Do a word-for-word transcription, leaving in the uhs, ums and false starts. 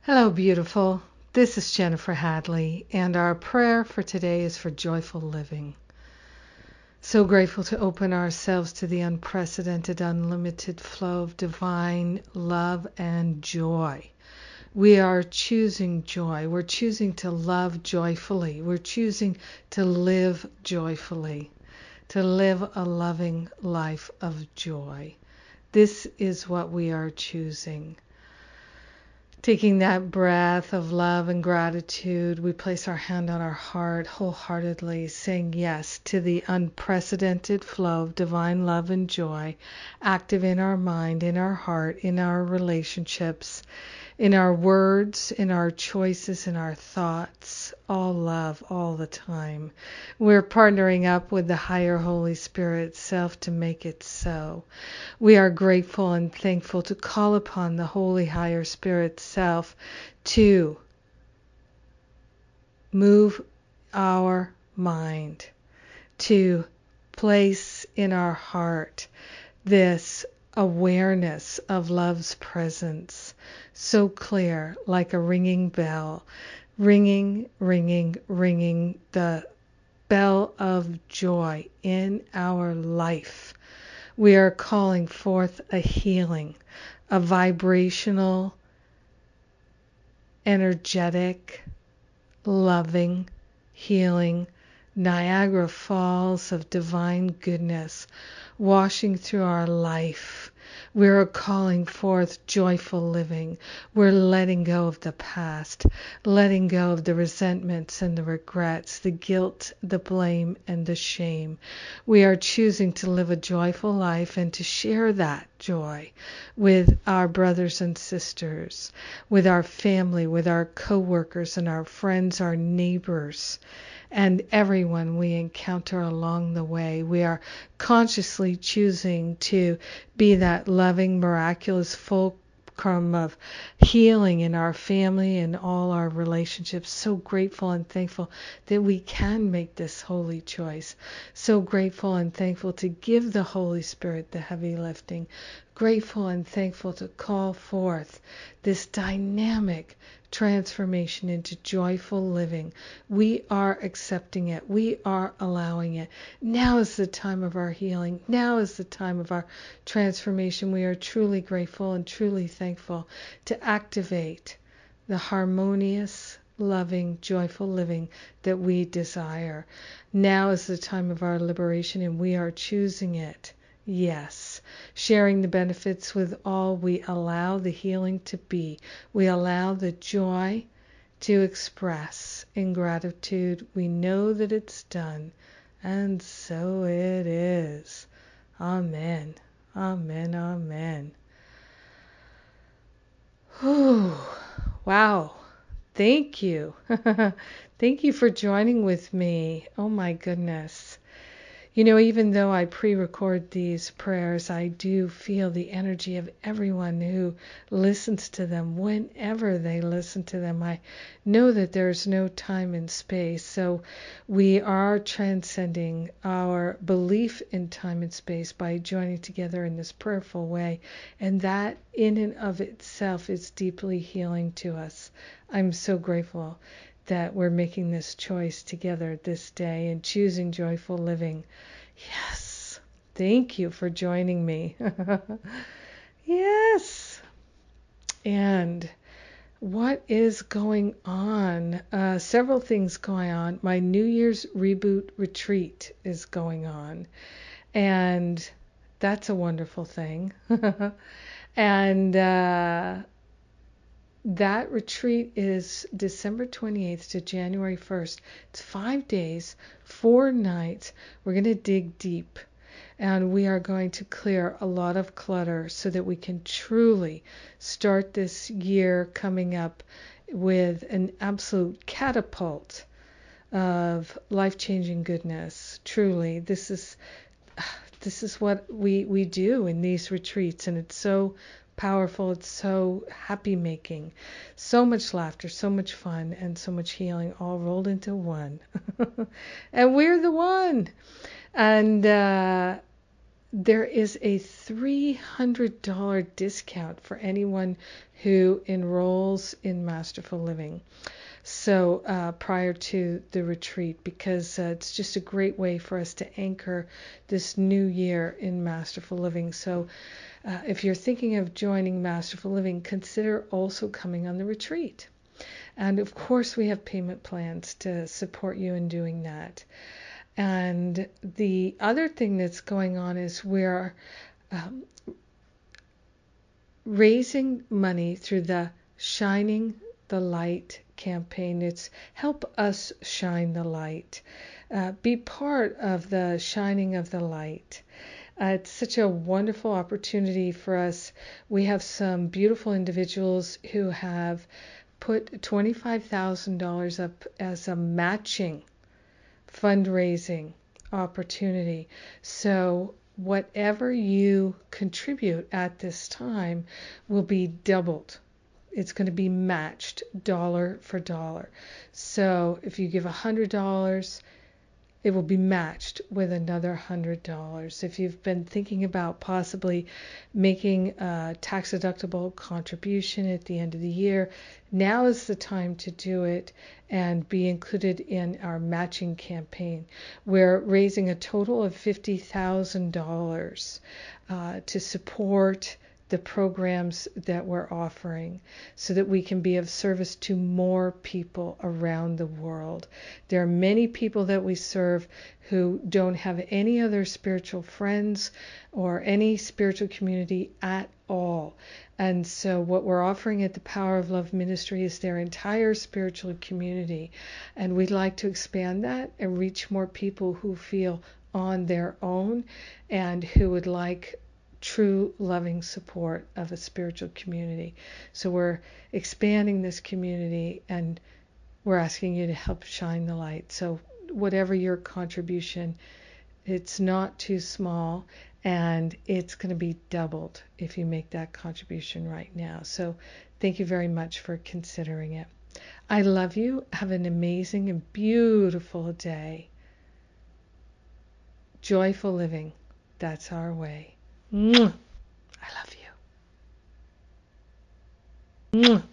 Hello, beautiful. This is Jennifer Hadley, and our prayer for today is for joyful living. So grateful to open ourselves to the unprecedented, unlimited flow of divine love and joy. We are choosing joy. We're choosing to love joyfully. We're choosing to live joyfully, to live a loving life of joy. This is what we are choosing. Taking that breath of love and gratitude, we place our hand on our heart wholeheartedly, saying yes to the unprecedented flow of divine love and joy active in our mind, in our heart, in our relationships, in our words, in our choices, in our thoughts. All love all the time. We're partnering up with the higher Holy Spirit self to make it so. We are grateful and thankful to call upon the Holy Higher Spirit self to move our mind, to place in our heart this awareness of love's presence, so clear, like a ringing bell, ringing, ringing, ringing the bell of joy in our life. We are calling forth a healing, a vibrational, energetic, loving, healing Niagara Falls of divine goodness washing through our life. We're calling forth joyful living. We're letting go of the past, letting go of the resentments and the regrets, the guilt, the blame, and the shame. We are choosing to live a joyful life and to share that joy with our brothers and sisters, with our family, with our co-workers and our friends, our neighbors, and everyone we encounter along the way. We are consciously choosing to be that loving, miraculous fulcrum of healing in our family and all our relationships. So grateful and thankful that we can make this holy choice. So grateful and thankful to give the Holy Spirit the heavy lifting. Grateful and thankful to call forth this dynamic transformation into joyful living. We are accepting it. We are allowing it. Now is the time of our healing. Now is the time of our transformation. We are truly grateful and truly thankful to activate the harmonious, loving, joyful living that we desire. Now is the time of our liberation, and we are choosing it. Yes, sharing the benefits with all. We allow the healing to be. We allow the joy to express in gratitude. We know that it's done, and so it is. Amen. Amen. Amen. Whew. Wow. Thank you. Thank you for joining with me. Oh my goodness. You know, even though I pre-record these prayers, I do feel the energy of everyone who listens to them whenever they listen to them. I know that there's no time and space, so we are transcending our belief in time and space by joining together in this prayerful way, and that in and of itself is deeply healing to us. I'm so grateful that we're making this choice together this day and choosing joyful living. Yes. Thank you for joining me. Yes. And what is going on? Uh, several things going on. My New Year's Reboot Retreat is going on. And that's a wonderful thing. and uh That retreat is December twenty-eighth to January first. It's five days, four nights. We're going to dig deep, and we are going to clear a lot of clutter so that we can truly start this year coming up with an absolute catapult of life-changing goodness. Truly, this is this is what we we do in these retreats, and it's so powerful. It's so happy making, so much laughter, so much fun, and so much healing all rolled into one. And we're the one. And uh there is a three hundred dollars discount for anyone who enrolls in Masterful Living. So uh, prior to the retreat, because uh, it's just a great way for us to anchor this new year in Masterful Living. So uh, if you're thinking of joining Masterful Living, consider also coming on the retreat. And of course, we have payment plans to support you in doing that. And the other thing that's going on is we're um, raising money through the Shining the Light campaign. It's help us shine the light. Uh, be part of the shining of the light. Uh, it's such a wonderful opportunity for us. We have some beautiful individuals who have put twenty-five thousand dollars up as a matching fundraising opportunity. So whatever you contribute at this time will be doubled. It's going to be matched dollar for dollar. So if you give one hundred dollars, it will be matched with another one hundred dollars. If you've been thinking about possibly making a tax-deductible contribution at the end of the year, now is the time to do it and be included in our matching campaign. We're raising a total of fifty thousand dollars uh, to support the programs that we're offering so that we can be of service to more people around the world. There are many people that we serve who don't have any other spiritual friends or any spiritual community at all. And so what we're offering at the Power of Love Ministry is their entire spiritual community. And we'd like to expand that and reach more people who feel on their own and who would like true loving support of a spiritual community. So we're expanding this community and we're asking you to help shine the light. So whatever your contribution, it's not too small and it's going to be doubled if you make that contribution right now. So thank you very much for considering it. I love you. Have an amazing and beautiful day. Joyful living. That's our way. Mwah. I love you. Mwah.